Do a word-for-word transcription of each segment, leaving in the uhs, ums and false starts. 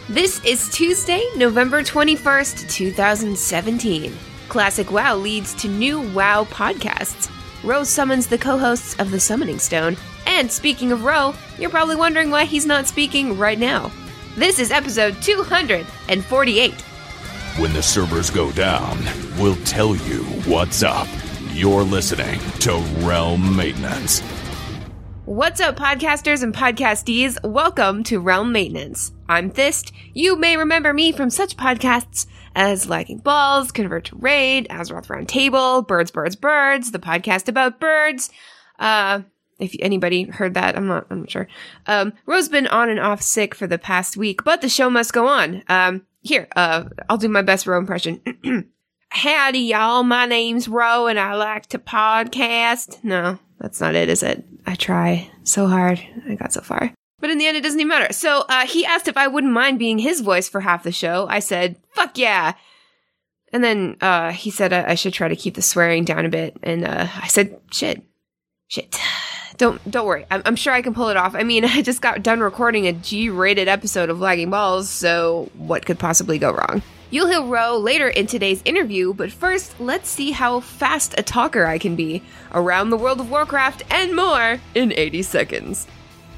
This is Tuesday, November twenty-first, two thousand seventeen. Classic WoW leads to new WoW podcasts. Ro summons the co-hosts of The Summoning Stone. And speaking of Ro, you're probably wondering why he's not speaking right now. This is episode two hundred forty-eight. When the servers go down, we'll tell you what's up. You're listening to Realm Maintenance. What's up, podcasters and podcastees? Welcome to Realm Maintenance. I'm Thist. You may remember me from such podcasts as Lagging Balls, Convert to Raid, Azeroth Roundtable, Birds, Birds, Birds, the podcast about birds. Uh, if anybody heard that, I'm not, I'm not sure. Um, Ro's been on and off sick for the past week, but the show must go on. Um, here, uh, I'll do my best Ro impression. Howdy, y'all. My name's Ro, and I like to podcast. No, that's not it, is it? I try so hard. I got so far. But in the end, it doesn't even matter. So uh, he asked if I wouldn't mind being his voice for half the show. I said, fuck yeah. And then uh, he said I-, I should try to keep the swearing down a bit. And uh, I said, shit. Shit. Don't don't worry. I'm, I'm sure I can pull it off. I mean, I just got done recording a G-rated episode of Lagging Balls, so what could possibly go wrong? You'll hear Ro later in today's interview, but first, let's see how fast a talker I can be around the World of Warcraft and more in eighty seconds.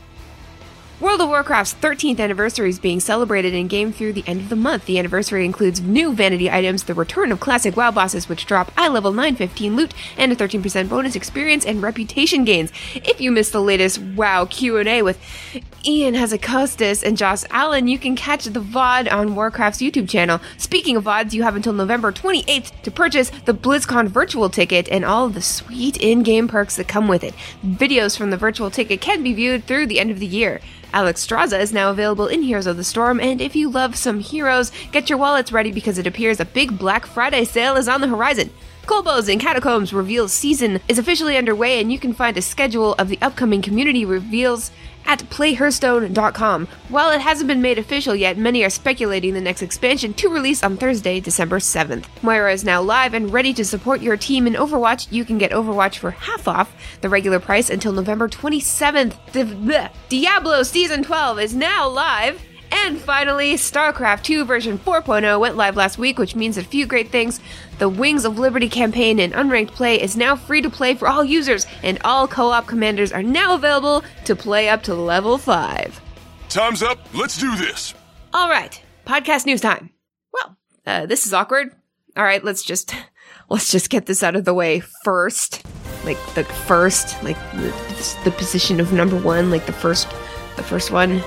World of Warcraft's thirteenth anniversary is being celebrated in-game through the end of the month. The anniversary includes new vanity items, the return of classic WoW bosses which drop eye-level nine fifteen loot, and a thirteen percent bonus experience and reputation gains. If you missed the latest WoW Q and A with Ian Hazacostas and Josh Allen, you can catch the V O D on Warcraft's YouTube channel. Speaking of V O Ds, you have until November twenty-eighth to purchase the BlizzCon virtual ticket and all of the sweet in-game perks that come with it. Videos from the virtual ticket can be viewed through the end of the year. Alex Straza is now available in Heroes of the Storm, and if you love some heroes, get your wallets ready because it appears a big Black Friday sale is on the horizon. Kolbo's in Catacombs reveal season is officially underway, and you can find a schedule of the upcoming community reveals at play hearthstone dot com. While it hasn't been made official yet, many are speculating the next expansion to release on Thursday, December seventh. Moira is now live and ready to support your team in Overwatch. You can get Overwatch for half off the regular price until November twenty-seventh. Di- bleh. Diablo Season twelve is now live. And finally, StarCraft two version four point oh went live last week, which means a few great things. The Wings of Liberty campaign in unranked play is now free to play for all users, and all co-op commanders are now available to play up to level five. Time's up. Let's do this. All right, podcast news time. Well, uh, this is awkward. All right, let's just let's just get this out of the way first. Like the first, like the, the position of number one, like the first, the first one.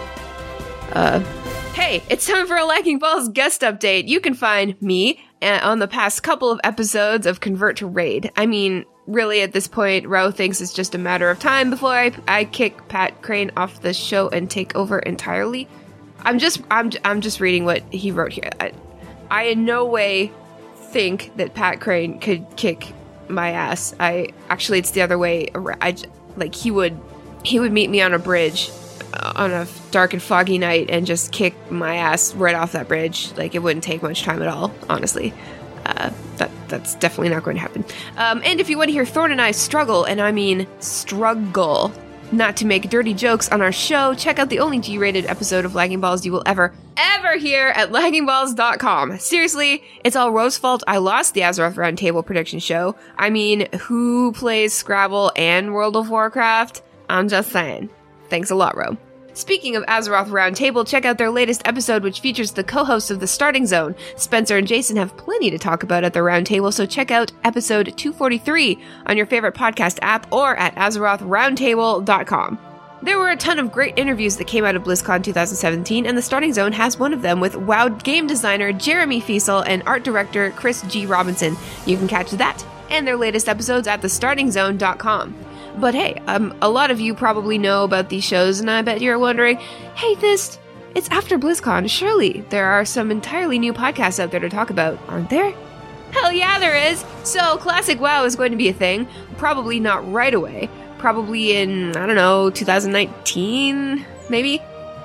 Uh, hey, it's time for a Lagging Balls guest update. You can find me uh, on the past couple of episodes of Convert to Raid. I mean, really, at this point, Ro thinks it's just a matter of time before I, I kick Pat Crane off the show and take over entirely. I'm just, I'm, I'm just reading what he wrote here. I, I in no way think that Pat Crane could kick my ass. I actually, it's the other way around. I like he would, he would meet me on a bridge on a dark and foggy night and just kick my ass right off that bridge. Like, it wouldn't take much time at all, honestly. Uh, that that's definitely not going to happen. Um, and if you want to hear Thorn and I struggle, and I mean struggle, not to make dirty jokes on our show, check out the only G-rated episode of Lagging Balls you will ever, ever hear at lagging balls dot com. Seriously, it's all Ro's fault I lost the Azeroth Roundtable prediction show. I mean, who plays Scrabble and World of Warcraft? I'm just saying. Thanks a lot, Ro. Speaking of Azeroth Roundtable, check out their latest episode, which features the co-hosts of The Starting Zone. Spencer and Jason have plenty to talk about at the Roundtable, so check out episode two forty-three on your favorite podcast app or at azeroth roundtable dot com. There were a ton of great interviews that came out of BlizzCon twenty seventeen, and The Starting Zone has one of them with WoW game designer Jeremy Fiesel and art director Chris G. Robinson. You can catch that and their latest episodes at the starting zone dot com. But hey, um, a lot of you probably know about these shows, and I bet you're wondering, hey, this, it's after BlizzCon. Surely there are some entirely new podcasts out there to talk about, aren't there? Hell yeah, there is! So, Classic WoW is going to be a thing. Probably not right away. Probably in, I don't know, two thousand nineteen, maybe?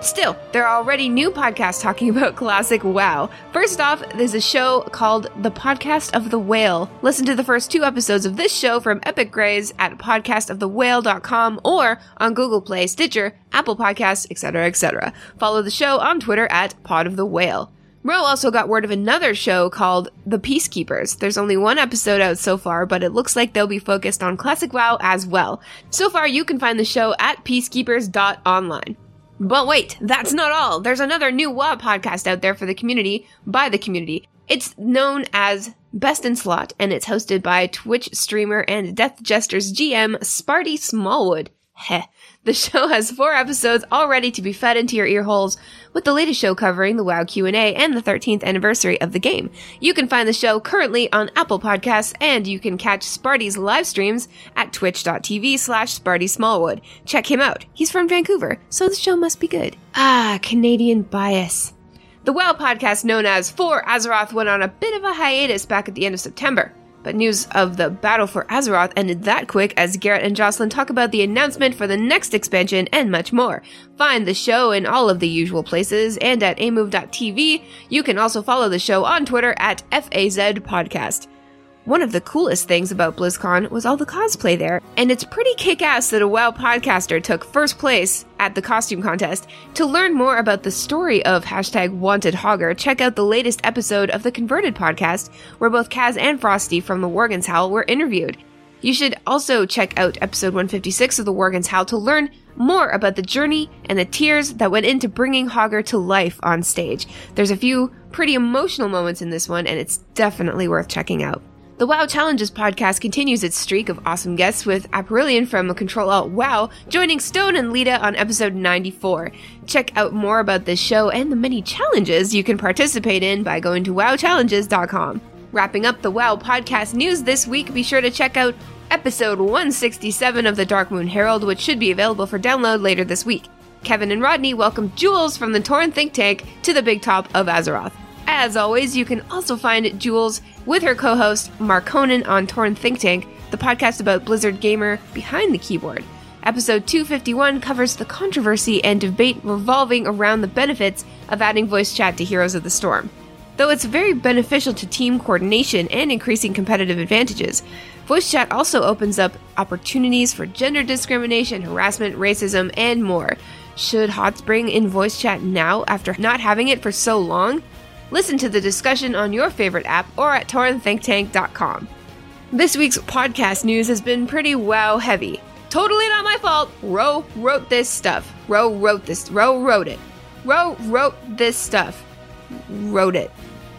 Still, there are already new podcasts talking about classic WoW. First off, there's a show called The Podcast of the Whale. Listen to the first two episodes of this show from Epic Grays at podcast of the whale dot com or on Google Play, Stitcher, Apple Podcasts, et cetera, et cetera. Follow the show on Twitter at Pod of the Whale. Ro also got word of another show called The Peacekeepers. There's only one episode out so far, but it looks like they'll be focused on classic WoW as well. So far, you can find the show at peacekeepers dot online. But wait, that's not all. There's another new WoW podcast out there for the community, by the community. It's known as Best in Slot, and it's hosted by Twitch streamer and Death Jester's G M, Sparty Smallwood. Heh. The show has four episodes all ready to be fed into your ear holes, with the latest show covering the WoW Q and A and the thirteenth anniversary of the game. You can find the show currently on Apple Podcasts, and you can catch Sparty's live streams at twitch dot t v slash Sparty Smallwood. Check him out. He's from Vancouver, so the show must be good. Ah, Canadian bias. The WoW podcast known as For Azeroth went on a bit of a hiatus back at the end of September. But news of the Battle for Azeroth ended that quick as Garrett and Jocelyn talk about the announcement for the next expansion and much more. Find the show in all of the usual places and at a move dot t v. You can also follow the show on Twitter at F A Z Podcast. One of the coolest things about BlizzCon was all the cosplay there, and it's pretty kick-ass that a WoW podcaster took first place at the costume contest. To learn more about the story of hashtag Wanted Hogger, check out the latest episode of the Converted podcast, where both Kaz and Frosty from the Worgen's Howl were interviewed. You should also check out episode one fifty-six of the Worgen's Howl to learn more about the journey and the tears that went into bringing Hogger to life on stage. There's a few pretty emotional moments in this one, and it's definitely worth checking out. The WoW Challenges podcast continues its streak of awesome guests, with Aprillian from Control Alt WoW joining Stone and Lita on episode ninety-four. Check out more about this show and the many challenges you can participate in by going to wow challenges dot com. Wrapping up the WoW podcast news this week, be sure to check out episode one sixty-seven of the Darkmoon Herald, which should be available for download later this week. Kevin and Rodney welcomed Jules from the Tauren Think Tank to the big top of Azeroth. As always, you can also find Jules with her co-host Mark Honan on Tauren Think Tank, the podcast about Blizzard gamer behind the keyboard. Episode two fifty-one covers the controversy and debate revolving around the benefits of adding voice chat to Heroes of the Storm. Though it's very beneficial to team coordination and increasing competitive advantages, voice chat also opens up opportunities for gender discrimination, harassment, racism, and more. Should H O T S bring in voice chat now after not having it for so long? Listen to the discussion on your favorite app or at tauren think tank dot com. This week's podcast news has been pretty WoW heavy. Totally not my fault. Ro wrote this stuff. Ro wrote this. Ro wrote it. Ro wrote this stuff. Wrote it.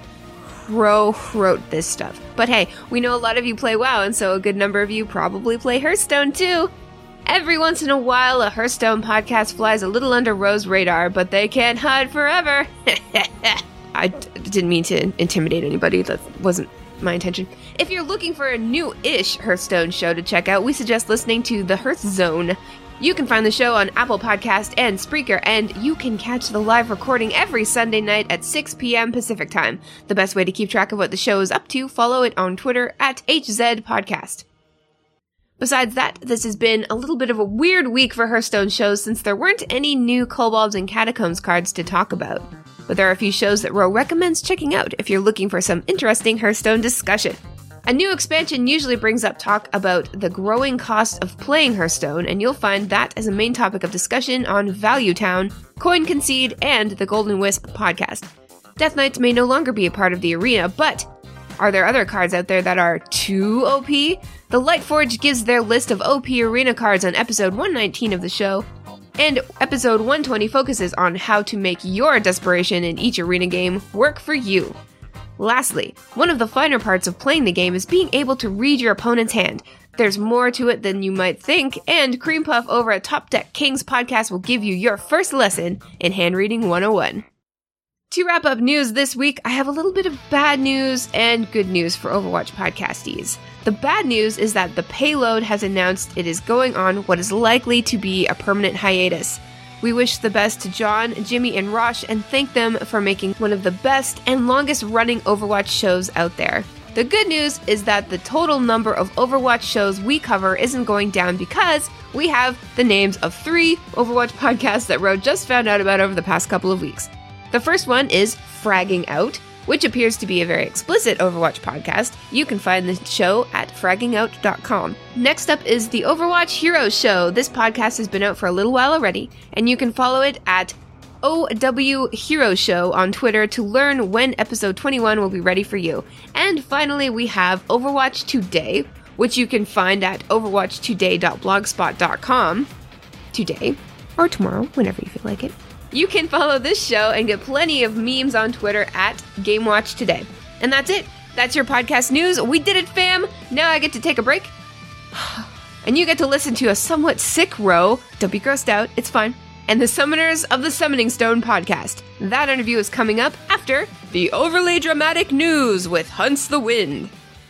Ro wrote this stuff. But hey, we know a lot of you play WoW, and so a good number of you probably play Hearthstone too. Every once in a while, a Hearthstone podcast flies a little under Ro's radar, but they can't hide forever. I d- didn't mean to intimidate anybody. That wasn't my intention. If you're looking for a new-ish Hearthstone show to check out, we suggest listening to The Hearth Zone. You can find the show on Apple Podcast and Spreaker, and you can catch the live recording every Sunday night at six p.m. Pacific Time. The best way to keep track of what the show is up to, follow it on Twitter at H Z Podcast. Besides that, this has been a little bit of a weird week for Hearthstone shows since there weren't any new Kobolds and Catacombs cards to talk about. But there are a few shows that Ro recommends checking out if you're looking for some interesting Hearthstone discussion. A new expansion usually brings up talk about the growing cost of playing Hearthstone, and you'll find that as a main topic of discussion on Value Town, Coin Concede, and the Golden Wisp podcast. Death Knights may no longer be a part of the arena, but are there other cards out there that are too O P? The Lightforge gives their list of O P arena cards on episode one nineteen of the show, and episode one twenty focuses on how to make your desperation in each arena game work for you. Lastly, one of the finer parts of playing the game is being able to read your opponent's hand. There's more to it than you might think, and Cream Puff over at Top Deck Kings podcast will give you your first lesson in Hand Reading one oh one. To wrap up news this week, I have a little bit of bad news and good news for Overwatch podcasties. The bad news is that the Payload has announced it is going on what is likely to be a permanent hiatus. We wish the best to John, Jimmy, and Rosh and thank them for making one of the best and longest running Overwatch shows out there. The good news is that the total number of Overwatch shows we cover isn't going down because we have the names of three Overwatch podcasts that Ro just found out about over the past couple of weeks. The first one is Fragging Out, which appears to be a very explicit Overwatch podcast. You can find the show at fragging out dot com. Next up is the Overwatch Heroes Show. This podcast has been out for a little while already, and you can follow it at O W Hero Show on Twitter to learn when episode twenty-one will be ready for you. And finally, we have Overwatch Today, which you can find at overwatch today dot blogspot dot com today or tomorrow, whenever you feel like it. You can follow this show and get plenty of memes on Twitter at GameWatch Today. And that's it. That's your podcast news. We did it, fam. Now I get to take a break. And you get to listen to a somewhat sick Ro. Don't be grossed out. It's fine. And the Summoners of the Summoning Stone podcast. That interview is coming up after the overly dramatic news with Hunts the Wind.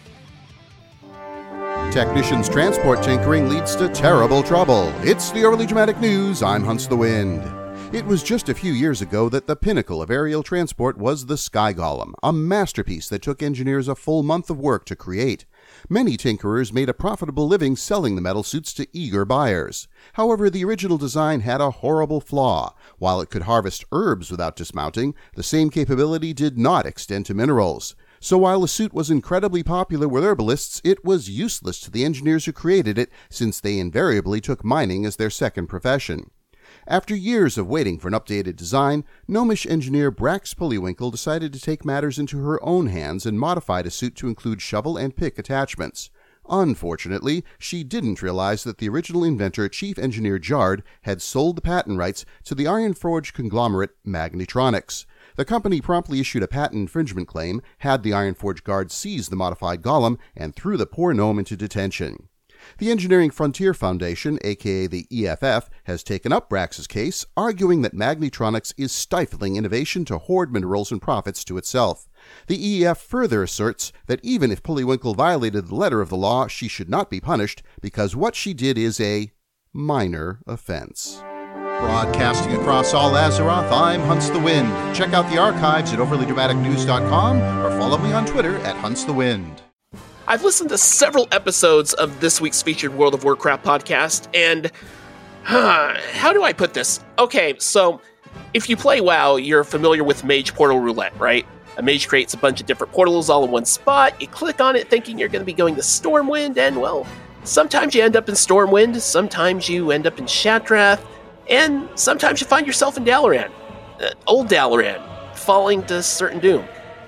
Technicians transport tinkering leads to terrible trouble. It's the overly dramatic news. I'm Hunts the Wind. It was just a few years ago that the pinnacle of aerial transport was the Sky Golem, a masterpiece that took engineers a full month of work to create. Many tinkerers made a profitable living selling the metal suits to eager buyers. However, the original design had a horrible flaw. While it could harvest herbs without dismounting, the same capability did not extend to minerals. So while the suit was incredibly popular with herbalists, it was useless to the engineers who created it, since they invariably took mining as their second profession. After years of waiting for an updated design, Gnomish engineer Brax Pulleywinkle decided to take matters into her own hands and modified a suit to include shovel and pick attachments. Unfortunately, she didn't realize that the original inventor, Chief Engineer Jard, had sold the patent rights to the Ironforge conglomerate Magnetronics. The company promptly issued a patent infringement claim, had the Ironforge guards seize the modified golem, and threw the poor gnome into detention. The Engineering Frontier Foundation, aka the E F F, has taken up Brax's case, arguing that Magnetronics is stifling innovation to hoard minerals and profits to itself. The E F further asserts that even if Pulleywinkle violated the letter of the law, she should not be punished, because what she did is a minor offense. Broadcasting across all Azeroth, I'm Hunts the Wind. Check out the archives at overly dramatic news dot com or follow me on Twitter at Hunts the Wind. I've listened to several episodes of this week's featured World of Warcraft podcast, and huh, how do I put this? Okay, so if you play WoW, you're familiar with Mage Portal Roulette, right? A mage creates a bunch of different portals all in one spot. You click on it thinking you're going to be going to Stormwind, and well, sometimes you end up in Stormwind, sometimes you end up in Shattrath, and sometimes you find yourself in Dalaran, uh, old Dalaran, falling to certain doom.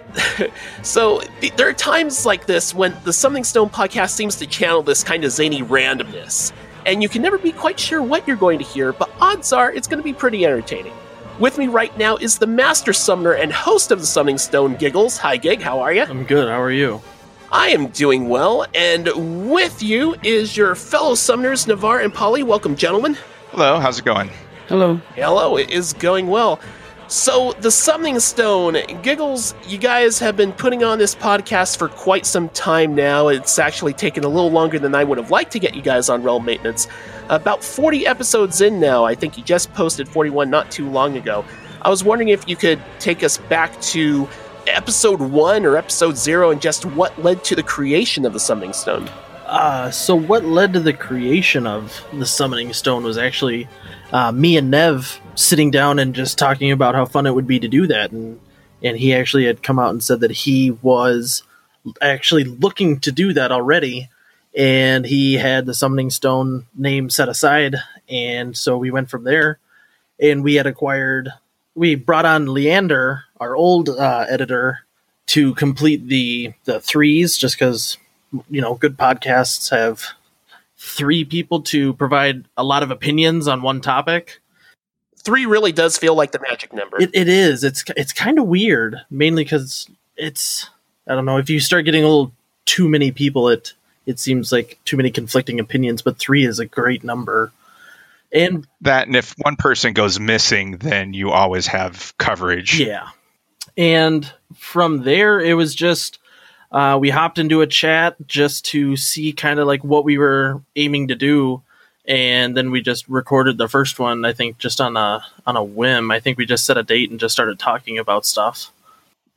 So th- there are times like this when the Summoning Stone podcast seems to channel this kind of zany randomness, and you can never be quite sure what you're going to hear, but odds are it's going to be pretty entertaining. With me right now is the Master Summoner and host of the Summoning Stone, Giggles. Hi, Gig, how are you? I'm good, how are you? I am doing well, and with you is your fellow Summoners, Navarre and Polly. Welcome, gentlemen. Hello, how's it going? Hello. Hello, it is going well. So, the Summoning Stone, Giggles, you guys have been putting on this podcast for quite some time now. It's actually taken a little longer than I would have liked to get you guys on Realm Maintenance. About forty episodes in now. I think you just posted forty-one not too long ago. I was wondering if you could take us back to episode one or episode zero and just what led to the creation of the Summoning Stone. Uh, so what led to the creation of the Summoning Stone was actually uh, me and Nev sitting down and just talking about how fun it would be to do that. And, and he actually had come out and said that he was actually looking to do that already. And he had the Summoning Stone name set aside. And so we went from there. And we had acquired... We brought on Leander, our old uh, editor, to complete the, the threes, just because... You know, good podcasts have three people to provide a lot of opinions on one topic. Three really does feel like the magic number. It, it is. It's it's kind of weird, mainly because it's, I don't know, if you start getting a little too many people, it it seems like too many conflicting opinions, but three is a great number. And that, and if one person goes missing, then you always have coverage. Yeah. And from there, it was just... Uh, we hopped into a chat just to see kind of like what we were aiming to do, and then we just recorded the first one. I think just on a on a whim. I think we just set a date and just started talking about stuff.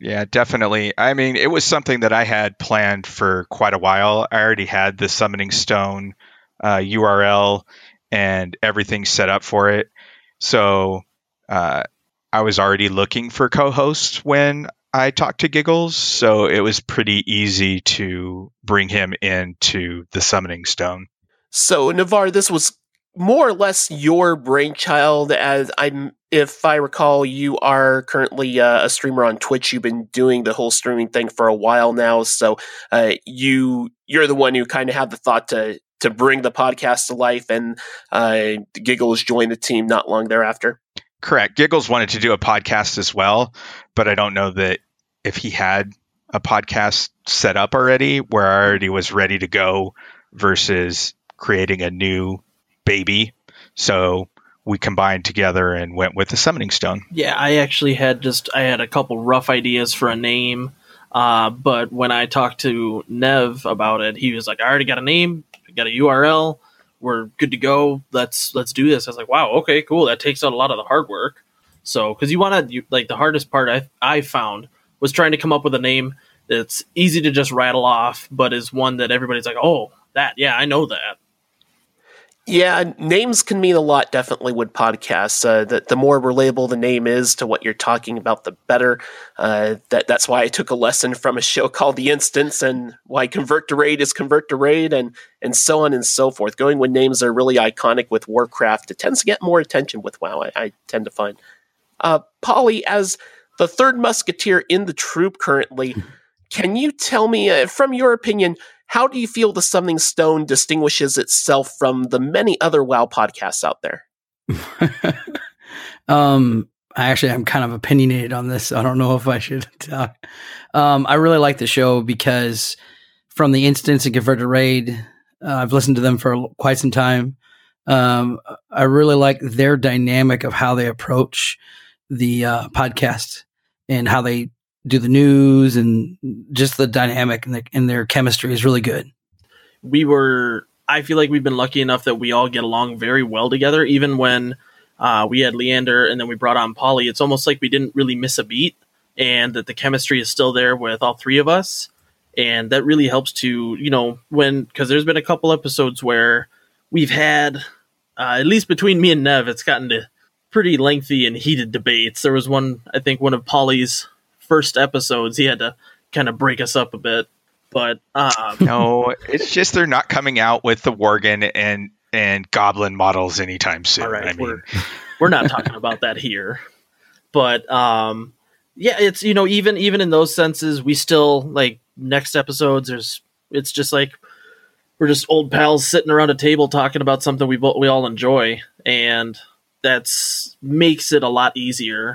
Yeah, definitely. I mean, it was something that I had planned for quite a while. I already had the Summoning Stone uh, U R L and everything set up for it. So uh, I was already looking for co-hosts when I talked to Giggles. So it was pretty easy to bring him into the Summoning Stone. So, Navarre, this was more or less your brainchild, as I'm, if I recall, you are currently uh, a streamer on Twitch. You've been doing the whole streaming thing for a while now, so uh, you you're the one who kind of had the thought to to bring the podcast to life, and uh, Giggles joined the team not long thereafter. Correct. Giggles wanted to do a podcast as well, but I don't know that if he had a podcast set up already, where I already was ready to go, versus creating a new baby. So we combined together and went with the Summoning Stone. Yeah, I actually had just I had a couple rough ideas for a name, uh, but when I talked to Nev about it, he was like, "I already got a name, I got a U R L, we're good to go. Let's let's do this." I was like, "Wow, okay, cool. That takes out a lot of the hard work." So, because you want to like the hardest part I I found was trying to come up with a name that's easy to just rattle off, but is one that everybody's like, "Oh, that yeah, I know that." Yeah, names can mean a lot, definitely, with podcasts. Uh, the, the more relatable the name is to what you're talking about, the better. Uh, that That's why I took a lesson from a show called The Instance, and why Convert to Raid is Convert to Raid, and, and so on and so forth. Going when names are really iconic with Warcraft, it tends to get more attention with WoW, I, I tend to find. Uh, Polly, as the third musketeer in the troop currently, can you tell me, uh, from your opinion, how do you feel the Summoning Stone distinguishes itself from the many other WoW podcasts out there? um, I actually am kind of opinionated on this. So I don't know if I should talk. Um, I really like the show because from the Instance and Convert to Raid, uh, I've listened to them for quite some time. Um, I really like their dynamic of how they approach the uh, podcast and how they do the news, and just the dynamic and, the, and their chemistry is really good. We were, I feel like we've been lucky enough that we all get along very well together. Even when uh, we had Leander and then we brought on Polly, it's almost like we didn't really miss a beat, and that the chemistry is still there with all three of us. And that really helps to, you know, when, because there's been a couple episodes where we've had, uh, at least between me and Nev, it's gotten to pretty lengthy and heated debates. There was one, I think one of Polly's first episodes, he had to kind of break us up a bit, but um, no, it's just they're not coming out with the Worgen and and Goblin models anytime soon. All right, I mean, we're we're not talking about that here, but um, yeah, it's, you know, even even in those senses, we still like next episodes. There's it's just like we're just old pals sitting around a table talking about something we bo- we all enjoy, and that's makes it a lot easier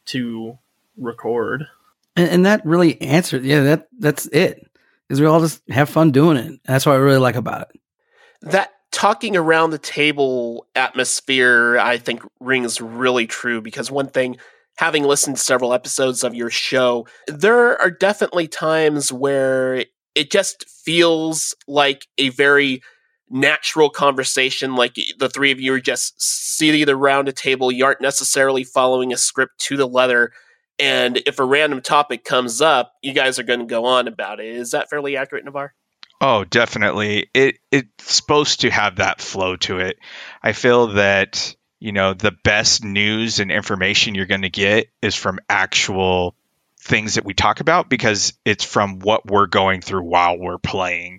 to record. And, and that really answered, yeah, that that's it. Because we all just have fun doing it. That's what I really like about it. That talking around the table atmosphere, I think, rings really true. Because one thing, having listened to several episodes of your show, there are definitely times where it just feels like a very natural conversation. Like the three of you are just seated around a table. You aren't necessarily following a script to the letter. And if a random topic comes up, you guys are going to go on about it. Is that fairly accurate, Navarre? Oh, definitely. It it's supposed to have that flow to it. I feel that, you know, the best news and information you're going to get is from actual things that we talk about, because it's from what we're going through while we're playing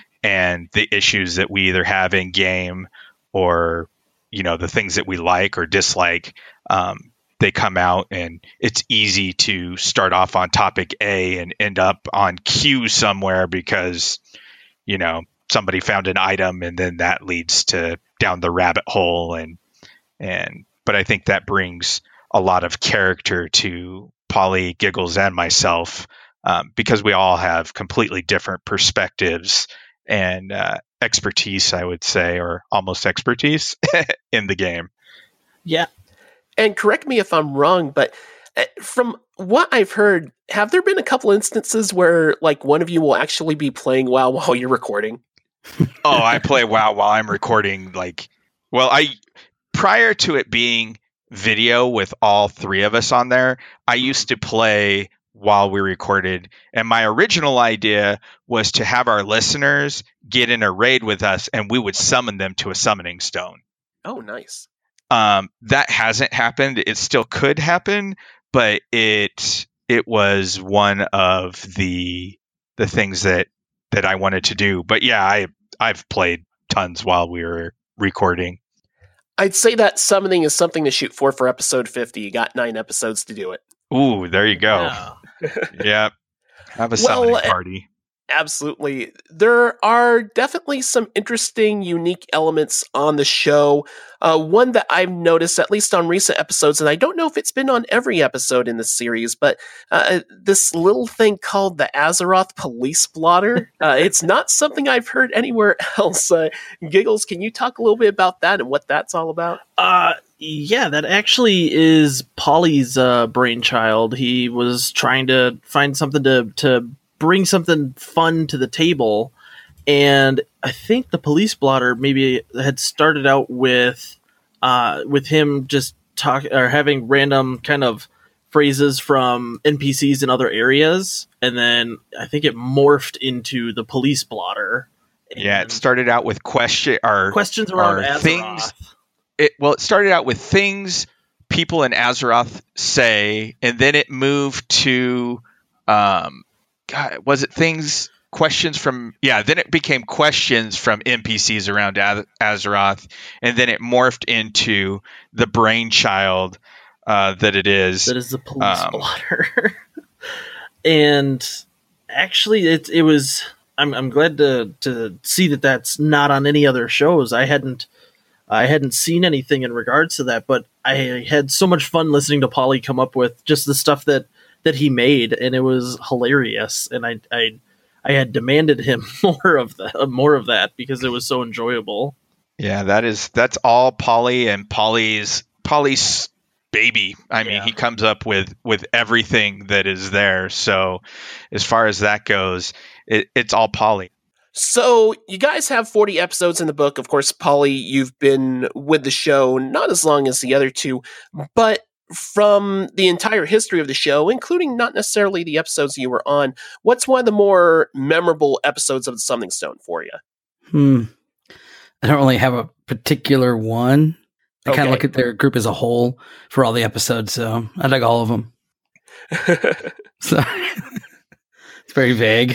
and the issues that we either have in game, or, you know, the things that we like or dislike. Um, they come out, and it's easy to start off on topic A and end up on Q somewhere because, you know, somebody found an item, and then that leads to down the rabbit hole. And, and, but I think that brings a lot of character to Polly, Giggles, and myself, um, because we all have completely different perspectives and uh, expertise, I would say, or almost expertise in the game. Yeah. And correct me if I'm wrong, but from what I've heard, have there been a couple instances where, like, one of you will actually be playing WoW while you're recording? Oh, I play WoW while I'm recording. Like, well, I prior to it being video with all three of us on there, I used to play while we recorded. And my original idea was to have our listeners get in a raid with us and we would summon them to a summoning stone. Oh, nice. Um, that hasn't happened. It still could happen, but it it was one of the the things that that I wanted to do. But yeah, I I've played tons while we were recording. I'd say that summoning is something to shoot for for episode fifty. You got nine episodes to do it. Ooh, there you go. Yeah. Yeah. Have a Well, summoning uh, party. Absolutely. There are definitely some interesting, unique elements on the show. Uh, one that I've noticed, at least on recent episodes, and I don't know if it's been on every episode in the series, but uh, this little thing called the Azeroth Police Blotter. Uh, it's not something I've heard anywhere else. Uh, Giggles, can you talk a little bit about that and what that's all about? Uh, yeah, that actually is Polly's uh, brainchild. He was trying to find something to, to bring something fun to the table, and I think the police blotter maybe had started out with uh, with him just talk or having random kind of phrases from N P Cs in other areas, and then I think it morphed into the police blotter. Yeah, it started out with question or questions around or Azeroth. things. It, well, it started out with things people in Azeroth say, and then it moved to, um, God, was it things, questions from, yeah, then it became questions from N P Cs around Az- Azeroth, and then it morphed into the brainchild uh, that it is. That is the police Um, blotter. And actually, it it was. I'm I'm glad to to see that that's not on any other shows. I hadn't I hadn't seen anything in regards to that, but I had so much fun listening to Polly come up with just the stuff that, that he made, and it was hilarious. And I I I had demanded him more of that more of that because it was so enjoyable. Yeah, that is that's all Polly and Polly's Polly's baby. I mean, Yeah. he comes up with with everything that is there. So as far as that goes, it, it's all Polly. So, you guys have forty episodes in the book. Of course, Polly, you've been with the show not as long as the other two, but from the entire history of the show, including not necessarily the episodes you were on, what's one of the more memorable episodes of The Summoning Stone for you? Hmm. I don't really have a particular one. I kind Okay. of look at their group as a whole for all the episodes, so I like all of them. So it's very vague.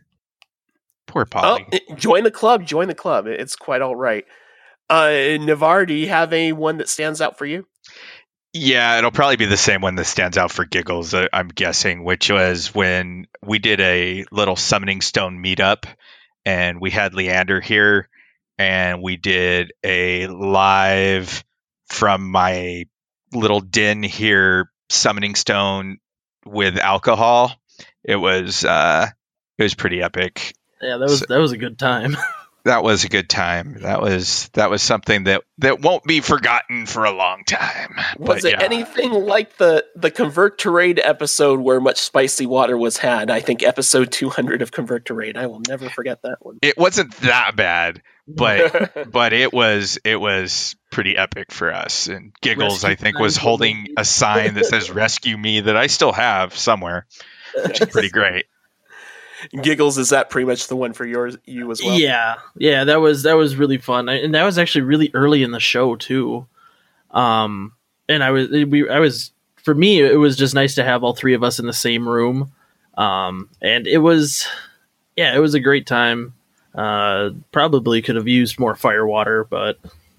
Poor Oh, Polly. join the club. Join the club. It's quite all right. Uh, Navarre, do you have any one that stands out for you? Yeah, it'll probably be the same one that stands out for Giggles, uh, I'm guessing, which was when we did a little Summoning Stone meetup, and we had Leander here, and we did a live from my little den here Summoning Stone with alcohol. It was uh, it was pretty epic. Yeah, that was So- that was a good time. That was a good time. That was that was something that, that won't be forgotten for a long time. Was But it yeah. anything like the the Convert to Raid episode where much spicy water was had? I think episode two hundred of Convert to Raid. I will never forget that one. It wasn't that bad, but but it was it was pretty epic for us. And Giggles, Rescue I think, was sign. holding a sign that says "Rescue Me" that I still have somewhere, which is pretty great. Giggles, is that pretty much the one for yours, you as well? Yeah, yeah, that was that was really fun, I- and that was actually really early in the show too. Um, and I was we I was for me it was just nice to have all three of us in the same room. Um, and it was yeah, it was a great time. Uh, probably could have used more fire water, but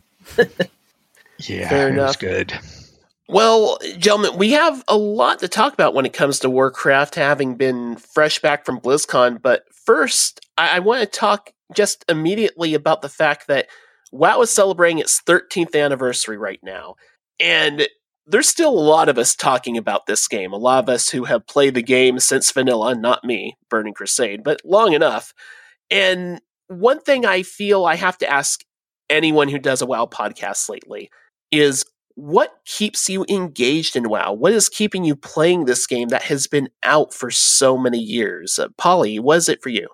Yeah, Fair it was enough. good. Well, gentlemen, we have a lot to talk about when it comes to Warcraft, having been fresh back from BlizzCon. But first, I, I want to talk just immediately about the fact that WoW is celebrating its thirteenth anniversary right now. And there's still a lot of us talking about this game. A lot of us who have played the game since vanilla, not me, Burning Crusade, but long enough. And one thing I feel I have to ask anyone who does a WoW podcast lately is, what keeps you engaged in WoW? What is keeping you playing this game that has been out for so many years? Uh, Polly, what is it for you?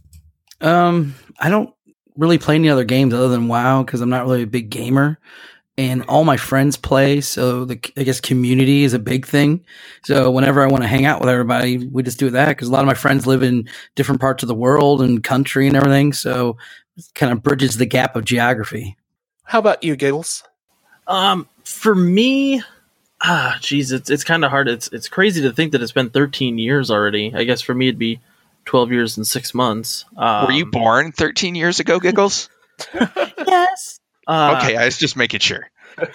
Um, I don't really play any other games other than WoW because I'm not really a big gamer. and all my friends play. So the, I guess community is a big thing. So whenever I want to hang out with everybody, we just do that because a lot of my friends live in different parts of the world and country and everything. So it kind of bridges the gap of geography. How about you, Giggles? Um, for me, ah, geez, it's it's kind of hard. It's it's crazy to think that it's been thirteen years already. I guess for me it'd be twelve years and six months. Um, Were you born thirteen years ago, Giggles? Yes. Uh, Okay, I was just making sure.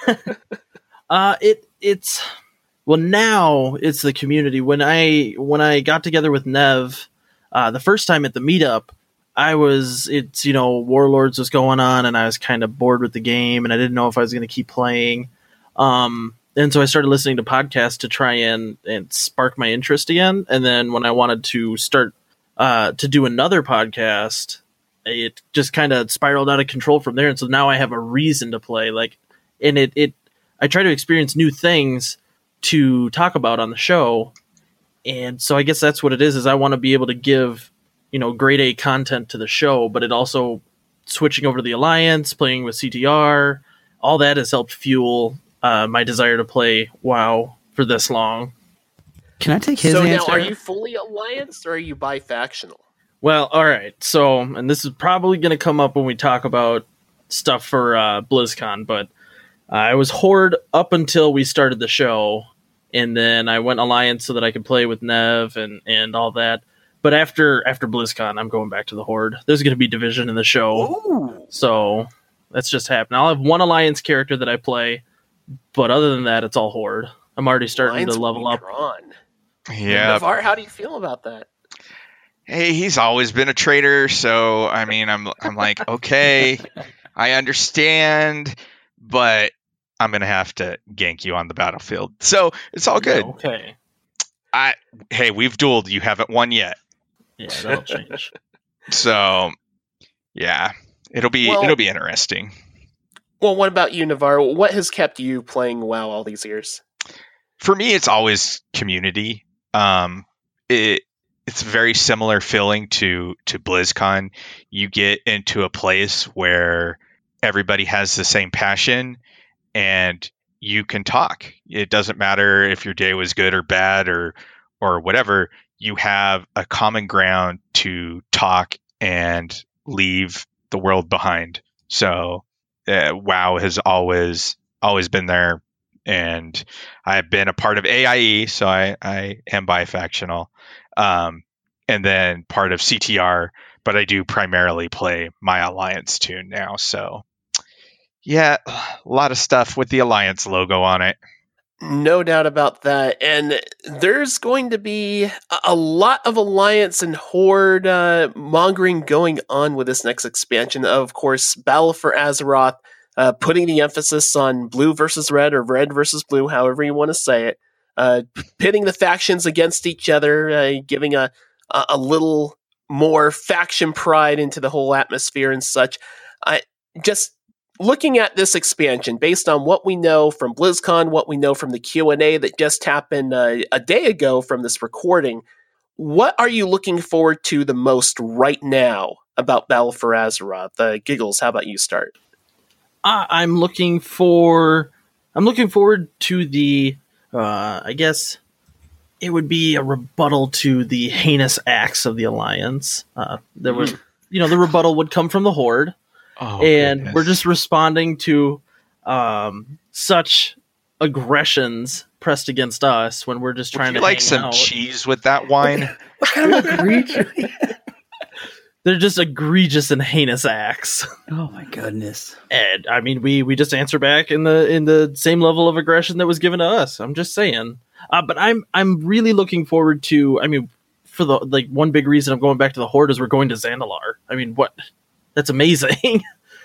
Uh, it it's well now it's the community. When I when I got together with Nev, uh, the first time at the meetup, I was it's you know Warlords was going on, and I was kind of bored with the game, and I didn't know if I was going to keep playing. Um, and so I started listening to podcasts to try and and spark my interest again. And then when I wanted to start uh, to do another podcast, it just kind of spiraled out of control from there. And so now I have a reason to play. Like, and it it I try to experience new things to talk about on the show. And so I guess that's what it is, is I want to be able to give, you know, grade A content to the show, but it also switching over to the Alliance, playing with C T R, all that has helped fuel uh, my desire to play WoW for this long. Can I take his so answer? now, are you fully Alliance or are you bi-factional? Well, all right. So, and this is probably going to come up when we talk about stuff for uh, BlizzCon, but uh, I was Horde up until we started the show, and then I went Alliance so that I could play with Nev and, and all that. But after after BlizzCon, I'm going back to the Horde. There's going to be Division in the show. Ooh. So that's just happening. I'll have one Alliance character that I play, but other than that, it's all Horde. I'm already starting Lines to will level be up. drawn. Yeah. Navar, how do you feel about that? Hey, he's always been a traitor, so I mean, I'm I'm like, okay, I understand, but I'm gonna have to gank you on the battlefield. So it's all good. Okay. I hey, we've dueled. You haven't won yet. Yeah, that'll change. So yeah, it'll be Well- it'll be interesting. Well, what about you, Navarro? What has kept you playing WoW all these years? For me, it's always community. Um, it it's a very similar feeling to to BlizzCon. You get into a place where everybody has the same passion, and you can talk. It doesn't matter if your day was good or bad or or whatever. You have a common ground to talk and leave the world behind. So uh, WoW has always always been there, and I've been a part of A I E, so I, I am bi-factional, um, and then part of C T R, but I do primarily play my Alliance tune now. So yeah, a lot of stuff with the Alliance logo on it. No doubt about that. And there's going to be a- a lot of Alliance and Horde uh, mongering going on with this next expansion. Of course, Battle for Azeroth, uh, putting the emphasis on blue versus red or red versus blue, however you want to say it. Uh, pitting the factions against each other, uh, giving a, a, a little more faction pride into the whole atmosphere and such. I just... Looking at this expansion, based on what we know from BlizzCon, what we know from the Q and A that just happened uh, a day ago from this recording, what are you looking forward to the most right now about Battle for Azeroth? Uh, Giggles, how about you start? Uh, I'm looking for. I'm looking forward to the. Uh, I guess it would be a rebuttal to the heinous acts of the Alliance. Uh, there was, you know, the rebuttal would come from the Horde. Oh, and goodness. we're just responding to um, such aggressions pressed against us when we're just Would trying you to like hang some out. cheese with that wine? What kind of egregious? They're just egregious and heinous acts. Oh my goodness! And I mean, we we just answer back in the in the same level of aggression that was given to us. I'm just saying. Uh, but I'm I'm really looking forward to. I mean, for the like one big reason I'm going back to the Horde is we're going to Zandalar. I mean, what? That's amazing.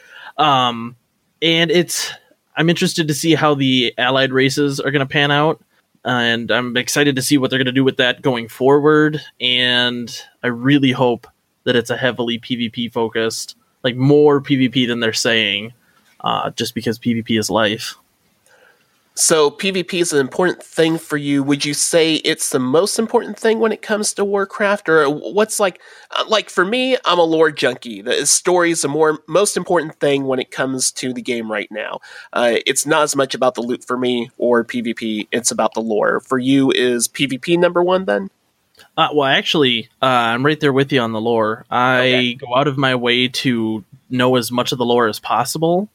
um, and it's I'm interested to see how the allied races are going to pan out, and I'm excited to see what they're going to do with that going forward. And I really hope that it's a heavily PvP focused, like more PvP than they're saying, uh, just because PvP is life. So PvP is an important thing for you. Would you say it's the most important thing when it comes to Warcraft, or what's like, like for me, I'm a lore junkie. The story is the more most important thing when it comes to the game right now. Uh, it's not as much about the loot for me or PvP. It's about the lore. For you, is PvP number one then? Uh, well, actually, uh, I'm right there with you on the lore. I Okay. go out of my way to know as much of the lore as possible.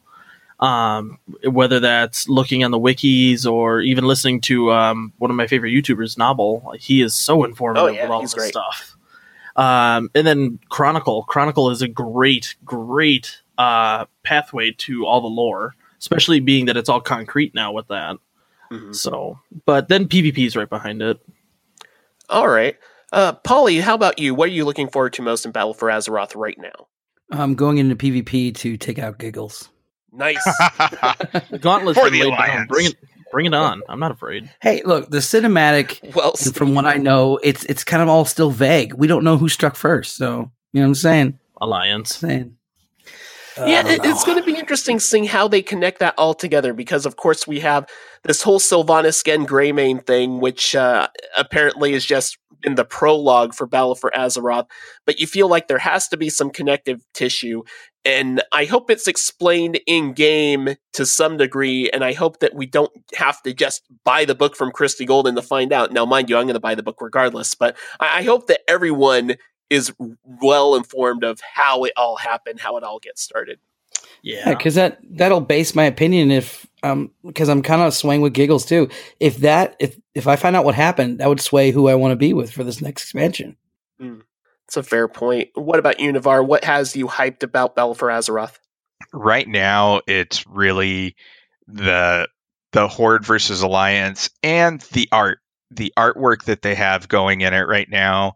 Um, whether that's looking on the wikis or even listening to um, one of my favorite YouTubers, Nobble. He is so informative Oh, yeah, with all he's this great. stuff. Um, and then Chronicle. Chronicle is a great, great uh, pathway to all the lore, especially being that it's all concrete now with that. Mhm. So, but then PvP is right behind it. All right. Uh, Polly, how about you? What are you looking forward to most in Battle for Azeroth right now? I'm going into PvP to take out Giggles. Nice. The gauntlet's For been the laid down. Alliance. Bring it, bring it on. I'm not afraid. Hey, look, the cinematic, Well, and from what I know, it's it's kind of all still vague. We don't know who struck first, so you know what I'm saying? Alliance. Saying. yeah, I it, don't it's know. going to be interesting seeing how they connect that all together because, of course, we have this whole Sylvanas Gen Greymane thing, which uh, apparently is just in the prologue for Battle for Azeroth. But you feel like there has to be some connective tissue, and I hope it's explained in game to some degree. And I hope that we don't have to just buy the book from Christy Golden to find out. Now, mind you, I'm going to buy the book regardless, but I, I hope that everyone is well informed of how it all happened, how it all gets started. Yeah, because that that'll base my opinion if um because I'm kind of swaying with Giggles too. If that if if I find out what happened, that would sway who I want to be with for this next expansion. Mm, that's a fair point. What about you, Navarre? What has you hyped about Battle for Azeroth? Right now, it's really the the Horde versus Alliance and the art. The artwork that they have going in it right now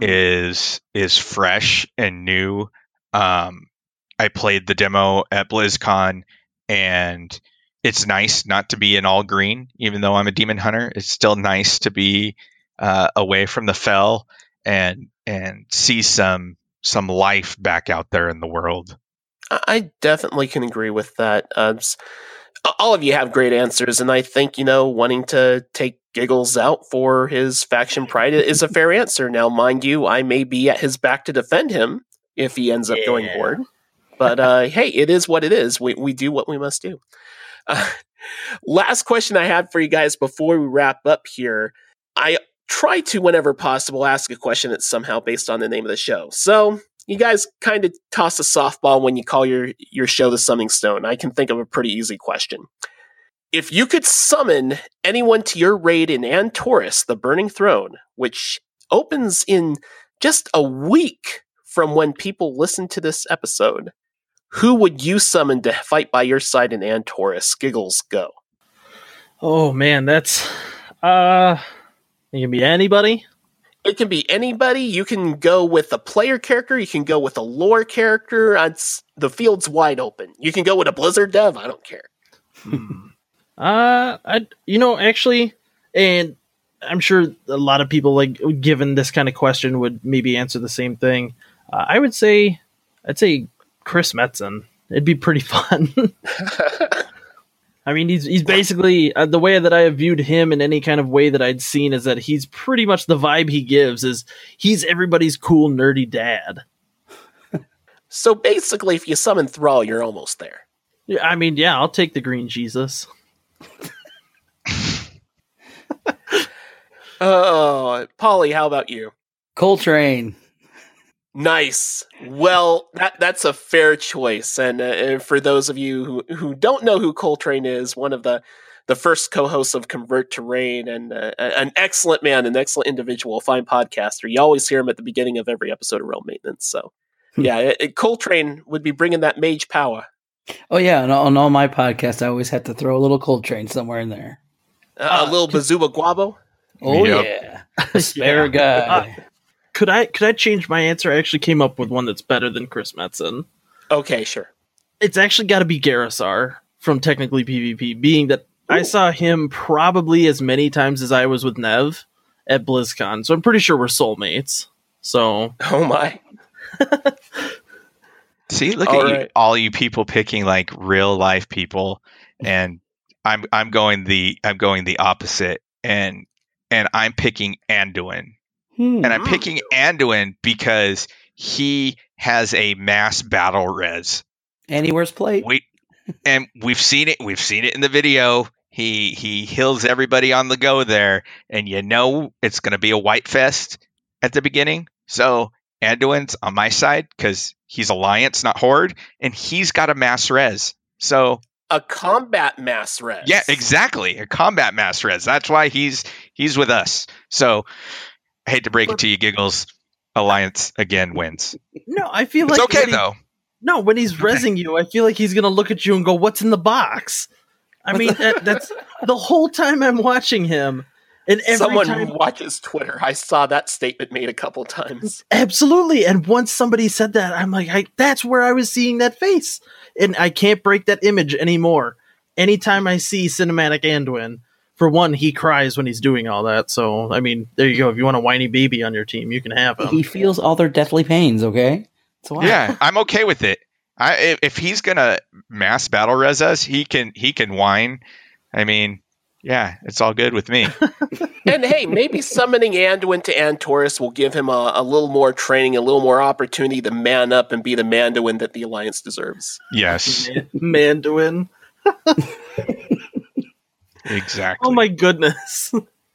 is is fresh and new. Um, I played the demo at BlizzCon, and it's nice not to be in all green, even though I'm a demon hunter. It's still nice to be uh, away from the fell and and see some some life back out there in the world. I I definitely can agree with that. Uh, s- all of you have great answers, and I think, you know, wanting to take Giggles out for his faction pride is a fair answer. Now, mind you, I may be at his back to defend him if he ends up going Yeah. Horde. But uh, hey, it is what it is. We we do what we must do. Uh, last question I had for you guys before we wrap up here. I try to, whenever possible, ask a question that's somehow based on the name of the show. So you guys kind of toss a softball when you call your, your show The Summoning Stone. I can think of a pretty easy question. If you could summon anyone to your raid in Antorus, the Burning Throne, which opens in just a week from when people listen to this episode, who would you summon to fight by your side in Antorus? Giggles, go. Oh man, that's uh, it can be anybody. It can be anybody. You can go with a player character. You can go with a lore character. It's, the field's wide open. You can go with a Blizzard dev. I don't care. Uh, I you know actually, and I'm sure a lot of people, like, given this kind of question, would maybe answer the same thing. Uh, I would say, I'd say Chris Metzen. It'd be pretty fun. I mean, he's he's basically uh, the way that I have viewed him in any kind of way that I'd seen is that he's pretty much the vibe he gives is he's everybody's cool nerdy dad. So basically, if you summon Thrall, you're almost there. Yeah, I mean, yeah, I'll take the green Jesus. Oh, Polly, how about you? Coltrane. Nice. Well, that that's a fair choice. And, uh, and for those of you who, who don't know who Coltrane is, one of the, the first co-hosts of Convert to Rain, and uh, an excellent man, an excellent individual, fine podcaster. You always hear him at the beginning of every episode of Realm Maintenance. So, yeah, it, it, Coltrane would be bringing that mage power. Oh yeah, and on all my podcasts, I always have to throw a little Coltrane somewhere in there. Uh, a little Bazooba Guabo. Oh Yep. yeah, the spare guy. Could I could I change my answer? I actually came up with one that's better than Chris Metzen. Okay, sure. It's actually got to be Garrasar from Technically PvP, being that I saw him probably as many times as I was with Nev at BlizzCon, so I'm pretty sure we're soulmates. So, Oh my. See, look All at you, right. all you people picking like real life people, and I'm I'm going the I'm going the opposite, and and I'm picking Anduin, Hmm. and I'm picking Anduin because he has a mass battle res. And he wears plate. We and we've seen it. We've seen it in the video. He he heals everybody on the go there, and you know it's going to be a white fest at the beginning. So Anduin's on my side because he's Alliance, not Horde, and he's got a mass res. So A combat mass res. yeah, exactly, a combat mass res. That's why he's he's with us. So I hate to break it to you, Giggles. Alliance again wins. No, I feel It's like okay when he- though. No, when he's rezzing you, I feel like he's gonna look at you and go, "What's in the box?" I mean, that, that's the whole time I'm watching him, and every Someone time, watches Twitter. I saw that statement made a couple times. absolutely. And once somebody said that, I'm like, I, "That's where I was seeing that face," and I can't break that image anymore. Anytime I see cinematic Anduin, for one, he cries when he's doing all that. So, I mean, there you go. If you want a whiny baby on your team, you can have him. He feels all their deathly pains, okay? That's why. Yeah, I'm okay with it. I if, if he's gonna mass battle res us, he can he can whine. I mean, yeah, it's all good with me. And hey, maybe summoning Anduin to Antorus will give him a, a little more training, a little more opportunity to man up and be the Manduin that the Alliance deserves. Yes, Manduin. exactly. Oh my goodness.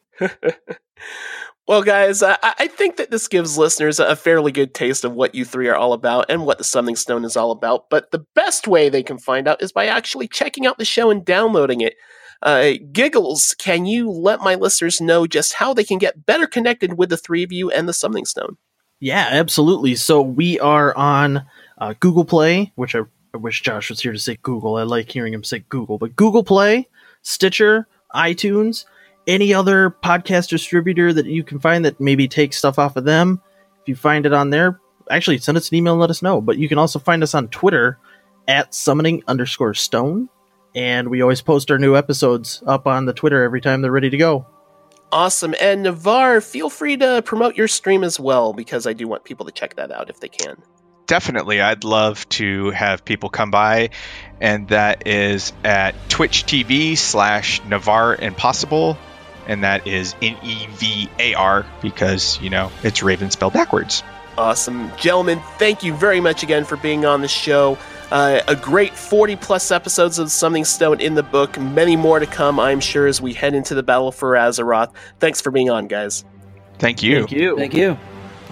Well, guys, uh, I I think that this gives listeners a fairly good taste of what you three are all about and what the Summoning Stone is all about. But the best way they can find out is by actually checking out the show and downloading it. Uh, Giggles, can you let my listeners know just how they can get better connected with the three of you and the Summoning Stone? Yeah, absolutely. So we are on uh, Google Play, which I, I wish Josh was here to say Google. I like hearing him say Google, but Google Play, Stitcher, iTunes, any other podcast distributor that you can find that maybe takes stuff off of them. If you find it on there, actually send us an email and let us know. But you can also find us on Twitter at summoning underscore stone. And we always post our new episodes up on the Twitter every time they're ready to go. Awesome. And Navarre, feel free to promote your stream as well, because I do want people to check that out if they can. Definitely, I'd love to have people come by, and that is at Twitch T V slash Navarre Impossible, and that is N E V A R because, you know, it's Raven spelled backwards. Awesome. Gentlemen, thank you very much again for being on the show. Uh, a great forty plus episodes of Summoning Stone in the book. Many more to come, I'm sure, as we head into the battle for Azeroth. Thanks for being on, guys. Thank you. Thank you. Thank you.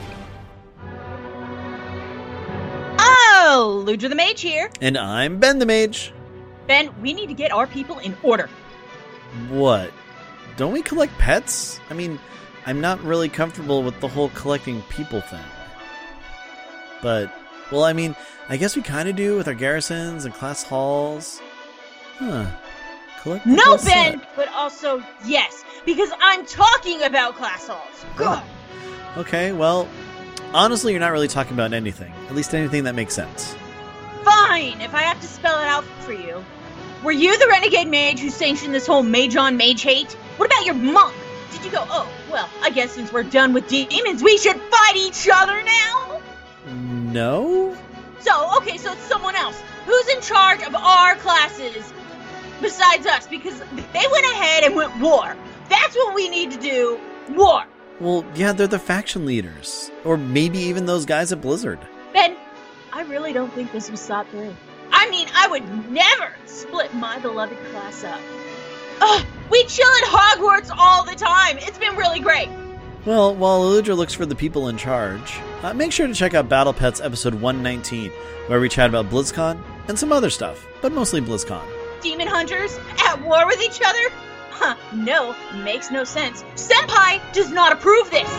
Oh, Ludra the Mage here. And I'm Ben the Mage. Ben, we need to get our people in order. What? Don't we collect pets? I mean, I'm not really comfortable with the whole collecting people thing. But, well, I mean, I guess we kind of do with our garrisons and class halls. Huh. Collect the No, plus Ben, set. but also yes, because I'm talking about class halls. God. Okay, well, honestly, you're not really talking about anything. At least anything that makes sense. Fine, if I have to spell it out for you. Were you the renegade mage who sanctioned this whole mage on mage hate? What about your monk? Did you go, oh, well, I guess since we're done with demons, we should fight each other now? No? So, okay, so it's someone else. Who's in charge of our classes besides us? Because they went ahead and went war. That's what we need to do. War. Well, yeah, they're the faction leaders. Or maybe even those guys at Blizzard. Ben, I really don't think this was thought through. I mean, I would never split my beloved class up. Ugh, we chill at Hogwarts all the time. It's been really great. Well, while Eludra looks for the people in charge, uh, make sure to check out Battle Pets episode one nineteen, where we chat about BlizzCon and some other stuff, but mostly BlizzCon. Demon hunters at war with each other? Huh, no, makes no sense. Senpai does not approve this.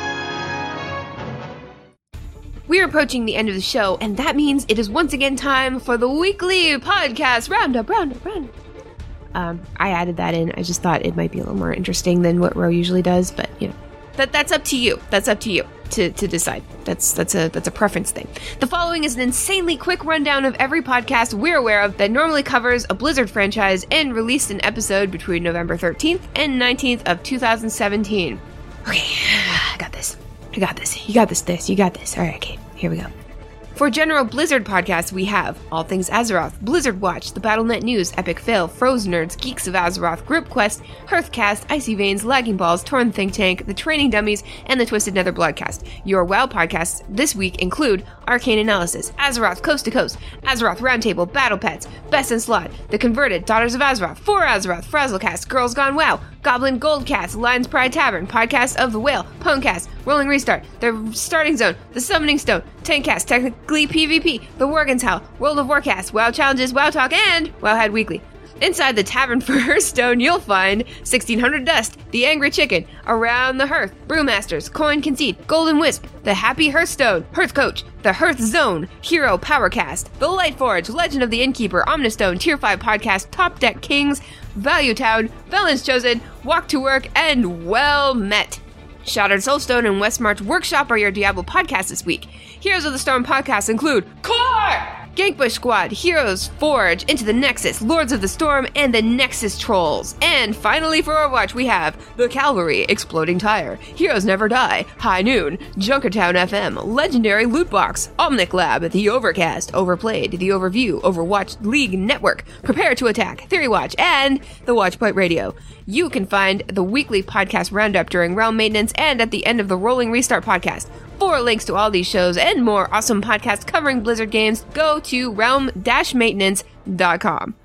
We're approaching the end of the show, and that means it is once again time for the weekly podcast roundup, roundup, roundup. Um, I added that in. I just thought it might be a little more interesting than what Ro usually does, but you know, that that's up to you. That's up to you to, to decide. That's that's a that's a preference thing. The following is an insanely quick rundown of every podcast we're aware of that normally covers a Blizzard franchise and released an episode between November thirteenth and nineteenth of two thousand seventeen. Okay, I got this. I got this. You got this. This. You got this. All right. Okay. Here we go. For general Blizzard podcasts, we have All Things Azeroth, Blizzard Watch, the Battle dot net News, Epic Fail, Frozen Nerds, Geeks of Azeroth, Group Quest, Hearthcast, Icy Veins, Lagging Balls, Torn Think Tank, The Training Dummies, and the Twisted Nether Bloodcast. Your WoW podcasts this week include Arcane Analysis, Azeroth Coast to Coast, Azeroth Roundtable, Battle Pets, Best in Slot, The Converted, Daughters of Azeroth, For Azeroth, Frazzlecast, Girls Gone WoW, Goblin Goldcast, Lion's Pride Tavern, Podcast of the Whale, Pwnecast, Rolling Restart, The Starting Zone, The Summoning Stone, Tankcast, Technically PvP, The Worgen's Howl, World of Warcast, WoW Challenges, WoW Talk, and Wowhead Weekly. Inside the Tavern for Hearthstone, you'll find sixteen hundred Dust, The Angry Chicken, Around the Hearth, Brewmasters, Coin Conceit, Golden Wisp, The Happy Hearthstone, Hearth Coach, The Hearth Zone, Hero Powercast, The Lightforge, Legend of the Innkeeper, Omnistone, Tier five Podcast, Top Deck Kings, Value Town, Felon's Chosen, Walk to Work, and Well Met. Shattered Soulstone and Westmarch Workshop are your Diablo podcasts this week. Heroes of the Storm podcasts include Core! Gankbush Squad, Heroes Forge, Into the Nexus, Lords of the Storm, and the Nexus Trolls. And finally for Overwatch we have The Cavalry, Exploding Tire, Heroes Never Die, High Noon, Junkertown F M, Legendary Lootbox, Omnic Lab, The Overcast, Overplayed, The Overview, Overwatch League Network, Prepare to Attack, Theory Watch, and The Watchpoint Radio. You can find the weekly podcast roundup during Realm Maintenance and at the end of the Rolling Restart podcast. For links to all these shows and more awesome podcasts covering Blizzard games, go to realm dash maintenance dot com.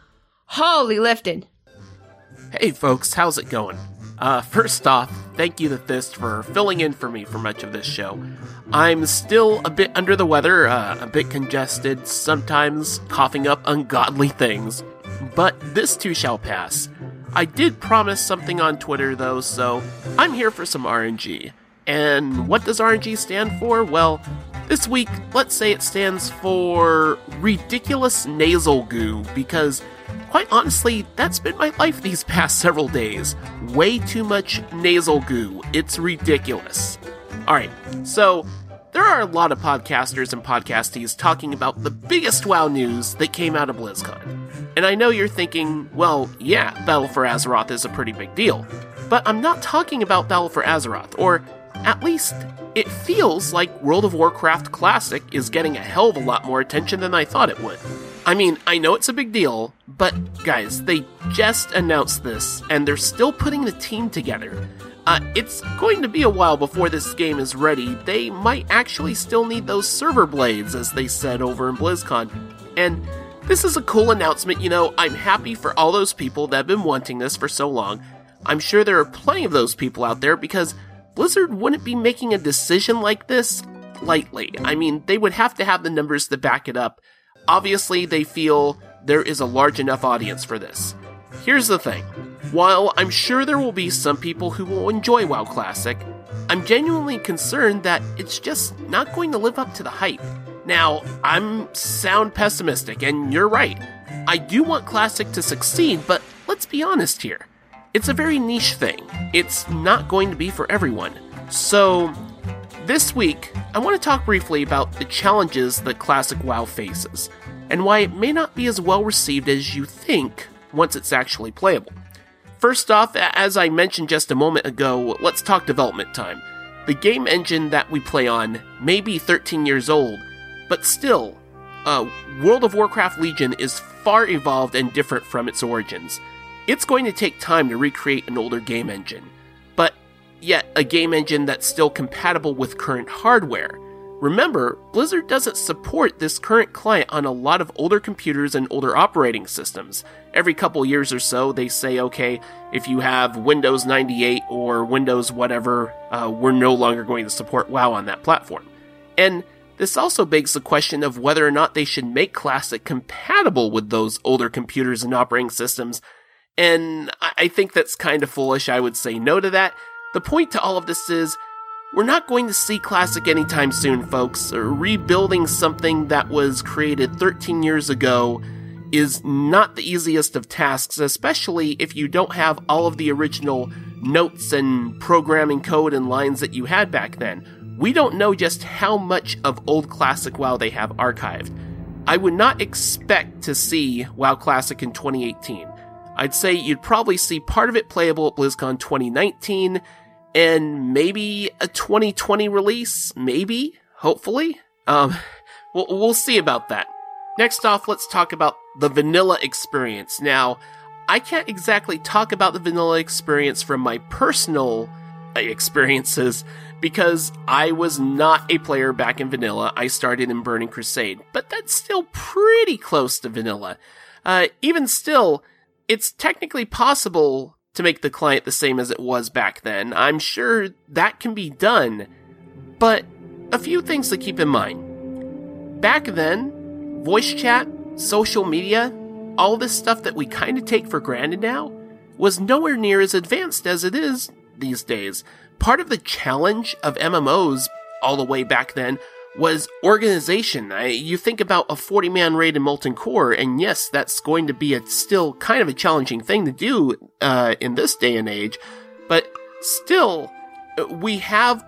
Holy lifting. Hey folks, how's it going? Uh, first off, thank you to Thist for filling in for me for much of this show. I'm still a bit under the weather, uh, a bit congested, sometimes coughing up ungodly things, but this too shall pass. I did promise something on Twitter though, so I'm here for some R N G. And what does R N G stand for? Well, this week, let's say it stands for Ridiculous Nasal Goo, because, quite honestly, that's been my life these past several days. Way too much nasal goo. It's ridiculous. Alright, so, there are a lot of podcasters and podcasties talking about the biggest WoW news that came out of BlizzCon. And I know you're thinking, well, yeah, Battle for Azeroth is a pretty big deal. But I'm not talking about Battle for Azeroth, or at least, it feels like World of Warcraft Classic is getting a hell of a lot more attention than I thought it would. I mean, I know it's a big deal, but guys, they just announced this, and they're still putting the team together. Uh, it's going to be a while before this game is ready. They might actually still need those server blades, as they said over in BlizzCon. And this is a cool announcement, you know, I'm happy for all those people that have been wanting this for so long. I'm sure there are plenty of those people out there, because Blizzard wouldn't be making a decision like this lightly. I mean, they would have to have the numbers to back it up. Obviously, they feel there is a large enough audience for this. Here's the thing. While I'm sure there will be some people who will enjoy WoW Classic, I'm genuinely concerned that it's just not going to live up to the hype. Now, I'm sound pessimistic, and you're right. I do want Classic to succeed, but let's be honest here. It's a very niche thing. It's not going to be for everyone. So, this week, I want to talk briefly about the challenges that Classic WoW faces, and why it may not be as well received as you think once it's actually playable. First off, as I mentioned just a moment ago, let's talk development time. The game engine that we play on may be thirteen years old, but still, uh, World of Warcraft Legion is far evolved and different from its origins. It's going to take time to recreate an older game engine, but yet a game engine that's still compatible with current hardware. Remember, Blizzard doesn't support this current client on a lot of older computers and older operating systems. Every couple years or so, they say, okay, if you have Windows ninety-eight or Windows whatever, uh, we're no longer going to support WoW on that platform. And this also begs the question of whether or not they should make Classic compatible with those older computers and operating systems. And I think that's kind of foolish. I would say no to that. The point to all of this is, we're not going to see Classic anytime soon, folks. Rebuilding something that was created thirteen years ago is not the easiest of tasks, especially if you don't have all of the original notes and programming code and lines that you had back then. We don't know just how much of old Classic WoW they have archived. I would not expect to see WoW Classic in twenty eighteen. I'd say you'd probably see part of it playable at BlizzCon twenty nineteen, and maybe a twenty twenty release, maybe, hopefully. Um, We'll, we'll see about that. Next off, let's talk about the vanilla experience. Now, I can't exactly talk about the vanilla experience from my personal experiences because I was not a player back in vanilla. I started in Burning Crusade, but that's still pretty close to vanilla. Uh, even still, it's technically possible to make the client the same as it was back then. I'm sure that can be done, but a few things to keep in mind. Back then, voice chat, social media, all this stuff that we kind of take for granted now was nowhere near as advanced as it is these days. Part of the challenge of M M Os all the way back then was organization. I, you think about a forty-man raid in Molten Core, and yes, that's going to be a still kind of a challenging thing to do uh, in this day and age, but still, we have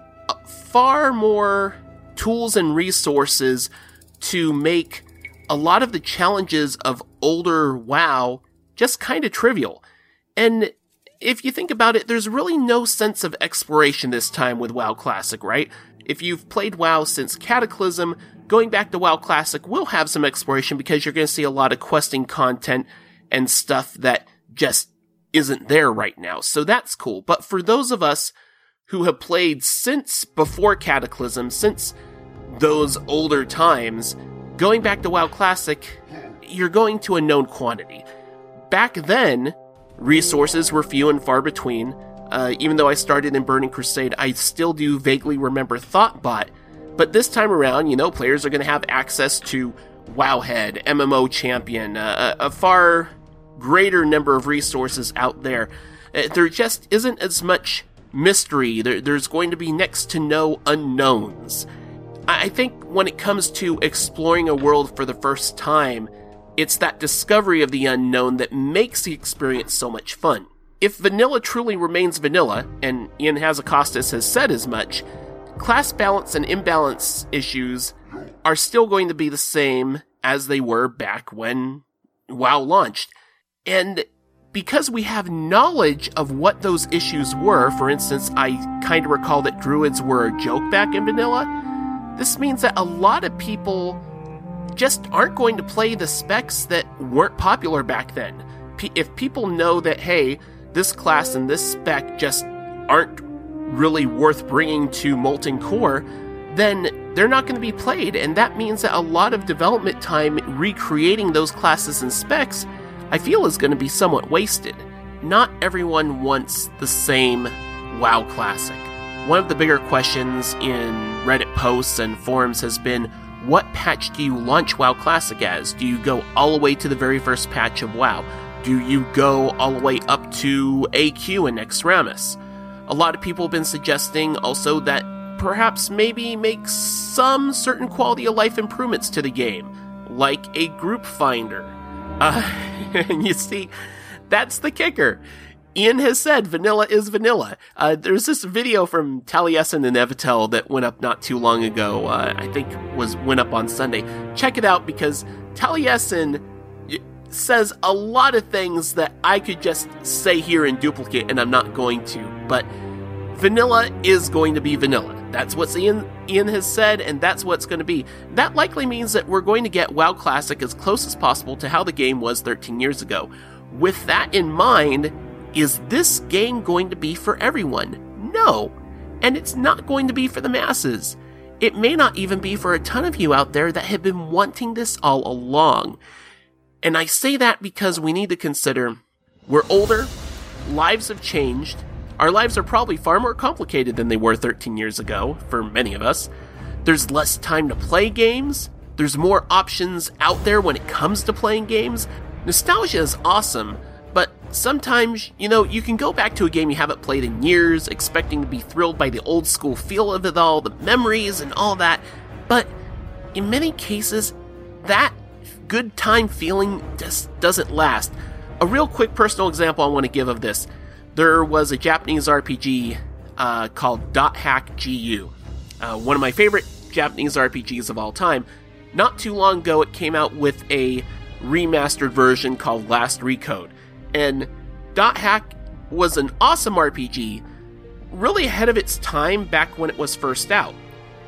far more tools and resources to make a lot of the challenges of older WoW just kind of trivial. And if you think about it, there's really no sense of exploration this time with WoW Classic, right? If you've played WoW since Cataclysm, going back to WoW Classic will have some exploration because you're going to see a lot of questing content and stuff that just isn't there right now. So that's cool. But for those of us who have played since before Cataclysm, since those older times, going back to WoW Classic, you're going to a known quantity. Back then, resources were few and far between. Uh, even though I started in Burning Crusade, I still do vaguely remember Thoughtbot. But this time around, you know, players are going to have access to Wowhead, M M O Champion, uh, a far greater number of resources out there. Uh, there just isn't as much mystery. There, there's going to be next to no unknowns. I think when it comes to exploring a world for the first time, it's that discovery of the unknown that makes the experience so much fun. If vanilla truly remains vanilla, and Ian Hazzikostas has said as much, class balance and imbalance issues are still going to be the same as they were back when WoW launched. And because we have knowledge of what those issues were, for instance, I kind of recall that druids were a joke back in vanilla, this means that a lot of people just aren't going to play the specs that weren't popular back then. P- if people know that, hey, this class and this spec just aren't really worth bringing to Molten Core, then they're not going to be played, and that means that a lot of development time recreating those classes and specs, I feel, is going to be somewhat wasted. Not everyone wants the same WoW Classic. One of the bigger questions in Reddit posts and forums has been, what patch do you launch WoW Classic as? Do you go all the way to the very first patch of WoW? Do you go all the way up to A Q and Exramus? A lot of people have been suggesting also that perhaps maybe make some certain quality of life improvements to the game, like a group finder. Uh, and you see, that's the kicker. Ian has said vanilla is vanilla. Uh, there's this video from Taliesin and Evitel that went up not too long ago. Uh, I think was went up on Sunday. Check it out because Taliesin says a lot of things that I could just say here in duplicate, and I'm not going to. But vanilla is going to be vanilla. That's what Ian, Ian has said, and that's what's going to be. That likely means that we're going to get WoW Classic as close as possible to how the game was thirteen years ago. With that in mind, is this game going to be for everyone? No. And it's not going to be for the masses. It may not even be for a ton of you out there that have been wanting this all along. And I say that because we need to consider we're older, lives have changed, our lives are probably far more complicated than they were thirteen years ago, for many of us. There's less time to play games, there's more options out there when it comes to playing games. Nostalgia is awesome, but sometimes, you know, you can go back to a game you haven't played in years, expecting to be thrilled by the old school feel of it all, the memories and all that, but in many cases, that good time feeling just doesn't last. A real quick personal example I want to give of this. There was a Japanese R P G uh, called Dot Hack G U, uh, one of my favorite Japanese R P Gs of all time. Not too long ago, it came out with a remastered version called Last Recode. And Dot Hack was an awesome R P G, really ahead of its time back when it was first out.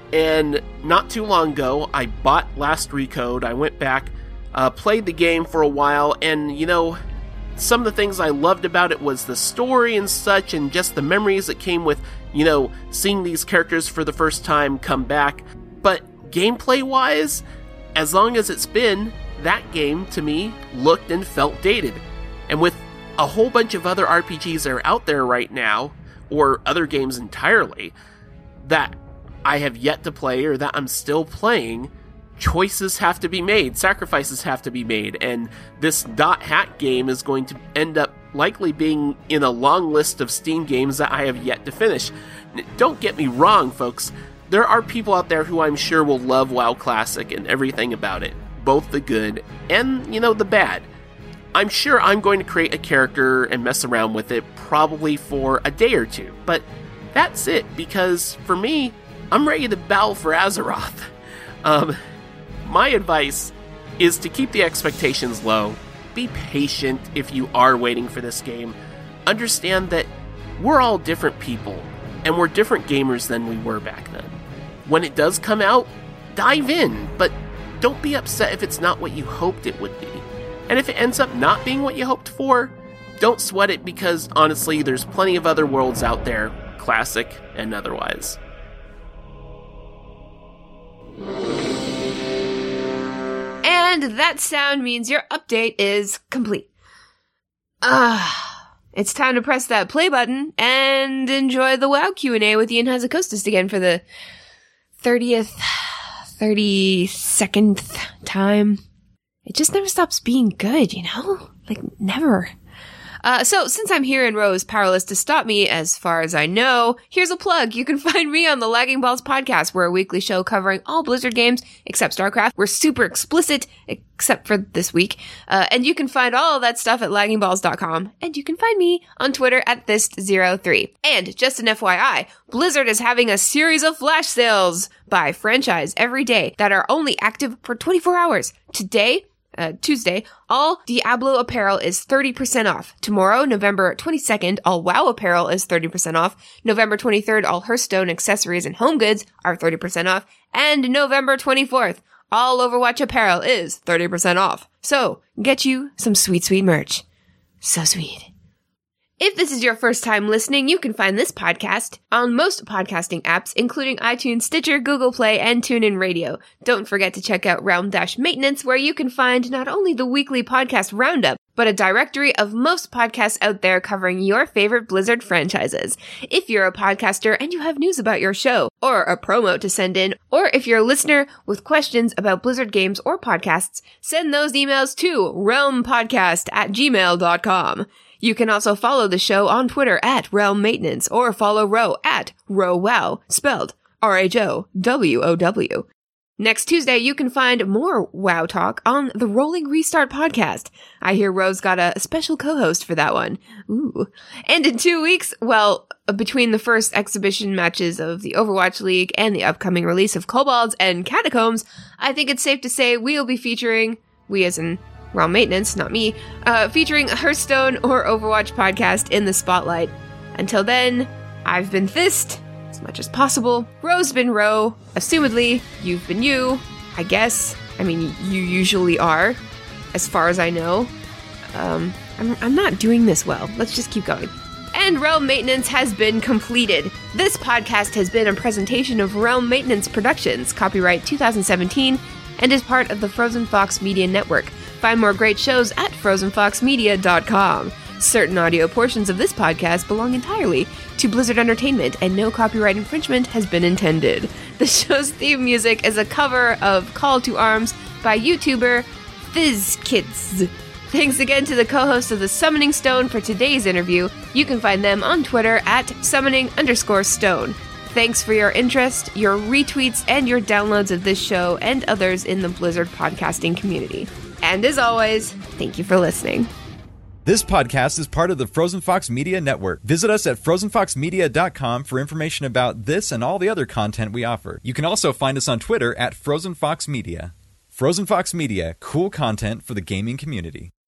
And not too long ago, I bought Last Recode. I went back, uh, played the game for a while, and, you know, some of the things I loved about it was the story and such, and just the memories that came with, you know, seeing these characters for the first time come back. But gameplay-wise, as long as it's been, that game, to me, looked and felt dated. And with a whole bunch of other R P Gs that are out there right now, or other games entirely, that I have yet to play or that I'm still playing, choices have to be made, sacrifices have to be made, and this Dot Hack game is going to end up likely being in a long list of Steam games that I have yet to finish. Don't get me wrong, folks. There are people out there who I'm sure will love WoW Classic and everything about it, both the good and, you know, the bad. I'm sure I'm going to create a character and mess around with it probably for a day or two, but that's it, because for me, I'm ready to battle for Azeroth. Um, my advice is to keep the expectations low. Be patient if you are waiting for this game. Understand that we're all different people, and we're different gamers than we were back then. When it does come out, dive in, but don't be upset if it's not what you hoped it would be. And if it ends up not being what you hoped for, don't sweat it, because honestly, there's plenty of other worlds out there, classic and otherwise. And that sound means your update is complete. Ah, it's time to press that play button and enjoy the WoW Q and A with Ian Hazzikostas again for the thirtieth, thirty-second time. It just never stops being good, you know? Like, never. Uh, so, since I'm here and Ro is powerless to stop me, as far as I know, here's a plug. You can find me on the Lagging Balls podcast. We're a weekly show covering all Blizzard games except StarCraft. We're super explicit, except for this week. Uh, and you can find all of that stuff at lagging balls dot com. And you can find me on Twitter at thist zero three. And just an F Y I, Blizzard is having a series of flash sales by franchise every day that are only active for twenty-four hours. Today, Uh, Tuesday, all Diablo apparel is thirty percent off. Tomorrow, November twenty-second, all WoW apparel is thirty percent off. November twenty-third, all Hearthstone accessories and home goods are thirty percent off. And November twenty-fourth, all Overwatch apparel is thirty percent off. So, get you some sweet, sweet merch. So sweet. If this is your first time listening, you can find this podcast on most podcasting apps, including iTunes, Stitcher, Google Play, and TuneIn Radio. Don't forget to check out Realm Dash Maintenance, where you can find not only the weekly podcast roundup, but a directory of most podcasts out there covering your favorite Blizzard franchises. If you're a podcaster and you have news about your show, or a promo to send in, or if you're a listener with questions about Blizzard games or podcasts, send those emails to realmpodcast at gmail dot com. You can also follow the show on Twitter at Realm Maintenance, or follow Ro at RoWow, spelled R H O W O W. Next Tuesday, you can find more WoW talk on the Rolling Restart podcast. I hear Ro's got a special co-host for that one. Ooh. And in two weeks, well, between the first exhibition matches of the Overwatch League and the upcoming release of Kobolds and Catacombs, I think it's safe to say we'll be featuring, we as in Realm Maintenance, not me, uh, featuring a Hearthstone or Overwatch podcast in the spotlight. Until then, I've been Thist, as much as possible. Ro's been Ro. Assumedly, you've been you, I guess. I mean, you usually are, as far as I know. Um, I'm, I'm not doing this well. Let's just keep going. And Realm Maintenance has been completed. This podcast has been a presentation of Realm Maintenance Productions, copyright two thousand seventeen, and is part of the Frozen Fox Media Network. Find more great shows at frozen fox media dot com. Certain audio portions of this podcast belong entirely to Blizzard Entertainment, and no copyright infringement has been intended. The show's theme music is a cover of Call to Arms by YouTuber FizzKids. Thanks again to the co-hosts of The Summoning Stone for today's interview. You can find them on Twitter at summoning underscore stone. Thanks for your interest, your retweets, and your downloads of this show and others in the Blizzard podcasting community. And as always, thank you for listening. This podcast is part of the Frozen Fox Media Network. Visit us at frozen fox media dot com for information about this and all the other content we offer. You can also find us on Twitter at Frozen Fox Media. Frozen Fox Media, cool content for the gaming community.